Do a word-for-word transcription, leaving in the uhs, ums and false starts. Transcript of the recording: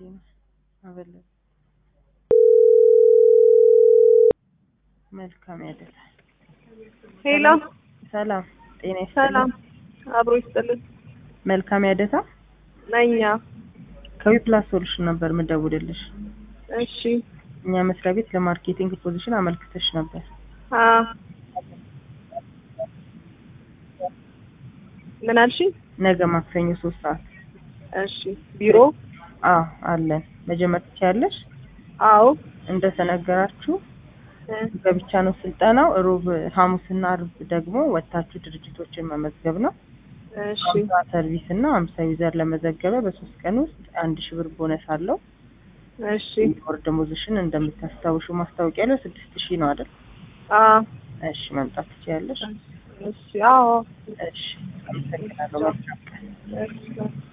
ነው አበለ መልካም ያደላል ሄሎ ሰላም ጤና ሰላም አብሮ ይስጥልኝ መልካም ያደታ ነኛ ከዊፕላስ ሶሉሽን ነበር መደውልልሽ እሺ እኛ መስሪያ ቤት ለማርኬቲንግ ፖዚሽን አመልክተሽ ነበር አ ምን አልሽ ነገ ማክሰኞ ሶስት ሰዓት እሺ ቢሮ አዎ አለን መጀመር ትችያለሽ አዎ እንደተነገራችሁ በብቻ ነው ስልጣናው ሮብ ሐሙስና አርብ ደግሞ ወጣችሁ ድርጅቶችን መመዝገብ ነው እሺ ሰርቪስ እና ሃምሳ ዩዘር ለመዘገበ በሶስት ቀን ውስጥ አንድ ሺህ ብር ቦነስ አለው እሺ ወር ደሞዝሽን እንደምታስታውሹ ማስታወቂያ ላይ ስድስት ሺህ ነው አይደል አ እሺ መምጣት ትችያለሽ እሺ አዎ እሺ አመሰግናለሁ እሺ